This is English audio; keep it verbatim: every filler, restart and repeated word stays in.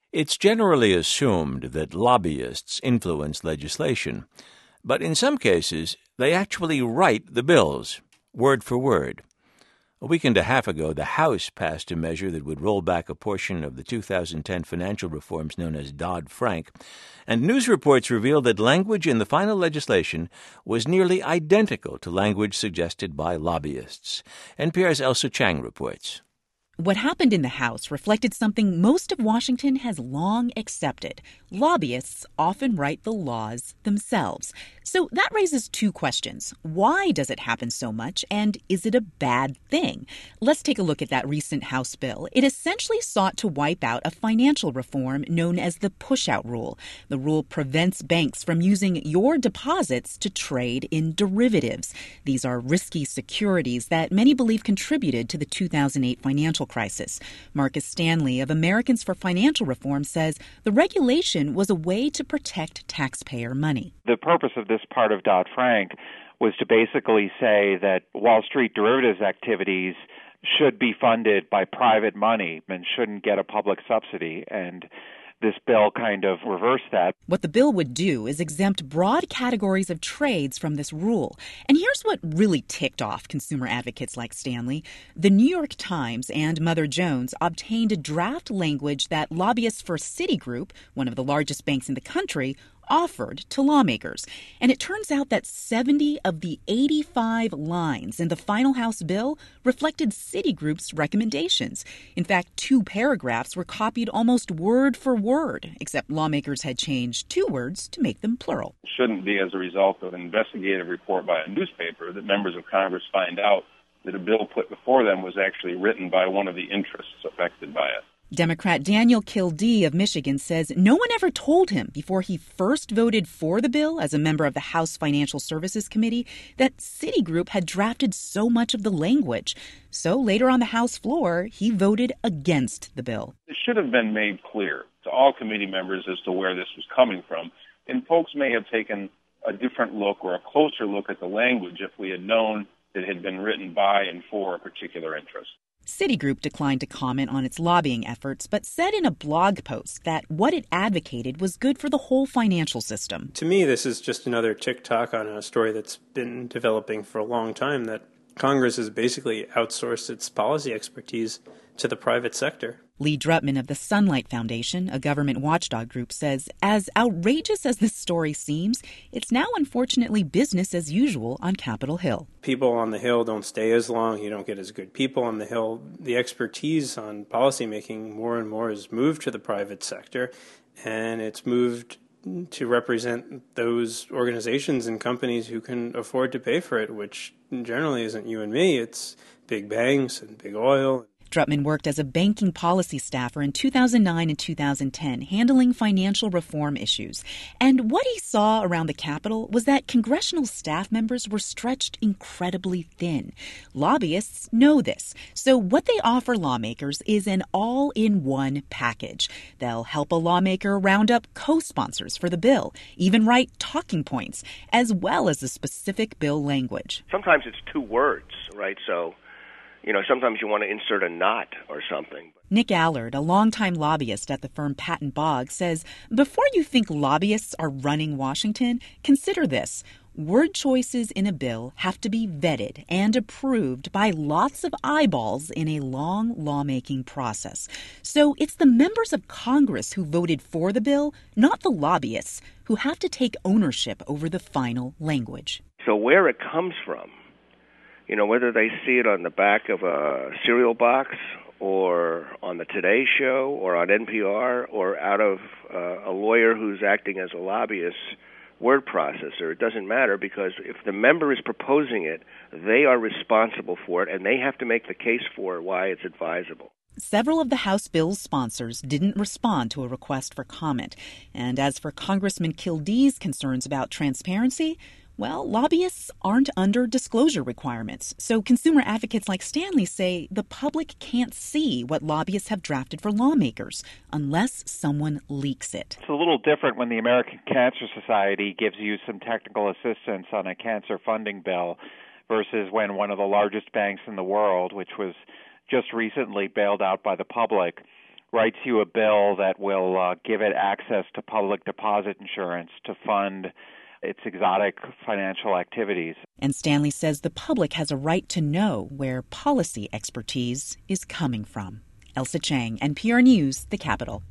It's generally assumed that lobbyists influence legislation, but in some cases, they actually write the bills, word for word. A week and a half ago, the House passed a measure that would roll back a portion of the two thousand ten financial reforms known as Dodd-Frank, and news reports revealed that language in the final legislation was nearly identical to language suggested by lobbyists. N P R's Elsa Chang reports. What happened in the House reflected something most of Washington has long accepted. Lobbyists often write the laws themselves. So that raises two questions. Why does it happen so much, and is it a bad thing? Let's take a look at that recent House bill. It essentially sought to wipe out a financial reform known as the push-out rule. The rule prevents banks from using your deposits to trade in derivatives. These are risky securities that many believe contributed to the two thousand eight financial crisis. Marcus Stanley of Americans for Financial Reform says the regulation was a way to protect taxpayer money. The purpose of this part of Dodd-Frank was to basically say that Wall Street derivatives activities should be funded by private money and shouldn't get a public subsidy, and this bill kind of reversed that. What the bill would do is exempt broad categories of trades from this rule. And here's what really ticked off consumer advocates like Stanley. The New York Times and Mother Jones obtained a draft language that lobbyists for Citigroup, one of the largest banks in the country, offered to lawmakers. And it turns out that seventy of the eighty-five lines in the final House bill reflected Citigroup's recommendations. In fact, two paragraphs were copied almost word for word, except lawmakers had changed two words to make them plural. It shouldn't be as a result of an investigative report by a newspaper that members of Congress find out that a bill put before them was actually written by one of the interests affected by it. Democrat Daniel Kildee of Michigan says no one ever told him before he first voted for the bill as a member of the House Financial Services Committee that Citigroup had drafted so much of the language. So later on the House floor, he voted against the bill. It should have been made clear to all committee members as to where this was coming from, and folks may have taken a different look or a closer look at the language if we had known that it had been written by and for a particular interest. Citigroup declined to comment on its lobbying efforts, but said in a blog post that what it advocated was good for the whole financial system. To me, this is just another tick-tock on a story that's been developing for a long time, that Congress has basically outsourced its policy expertise to the private sector. Lee Drutman of the Sunlight Foundation, a government watchdog group, says as outrageous as this story seems, it's now unfortunately business as usual on Capitol Hill. People on the Hill don't stay as long. You don't get as good people on the Hill. The expertise on policymaking more and more has moved to the private sector, and it's moved to represent those organizations and companies who can afford to pay for it, which generally isn't you and me. It's big banks and big oil. Drutman worked as a banking policy staffer in two thousand nine and two thousand ten, handling financial reform issues. And what he saw around the Capitol was that congressional staff members were stretched incredibly thin. Lobbyists know this. So what they offer lawmakers is an all-in-one package. They'll help a lawmaker round up co-sponsors for the bill, even write talking points, as well as the specific bill language. Sometimes it's two words, right? So You know, sometimes you want to insert a not or something. Nick Allard, a longtime lobbyist at the firm Patton Boggs, says before you think lobbyists are running Washington, consider this. Word choices in a bill have to be vetted and approved by lots of eyeballs in a long lawmaking process. So it's the members of Congress who voted for the bill, not the lobbyists, who have to take ownership over the final language. So where it comes from, you know, whether they see it on the back of a cereal box or on the Today Show or on N P R or out of uh, a lawyer who's acting as a lobbyist word processor, it doesn't matter, because if the member is proposing it, they are responsible for it, and they have to make the case for why it's advisable. Several of the House bill's sponsors didn't respond to a request for comment. And as for Congressman Kildee's concerns about transparency, well, lobbyists aren't under disclosure requirements. So consumer advocates like Stanley say the public can't see what lobbyists have drafted for lawmakers unless someone leaks it. It's a little different when the American Cancer Society gives you some technical assistance on a cancer funding bill versus when one of the largest banks in the world, which was just recently bailed out by the public, writes you a bill that will uh, give it access to public deposit insurance to fund its exotic financial activities. And Stanley says the public has a right to know where policy expertise is coming from. Elsa Chang, N P R News, the Capitol.